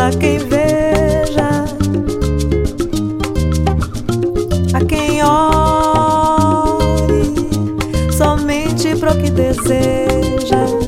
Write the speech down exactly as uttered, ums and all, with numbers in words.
a quem veja, a quem olhe somente pro que deseja.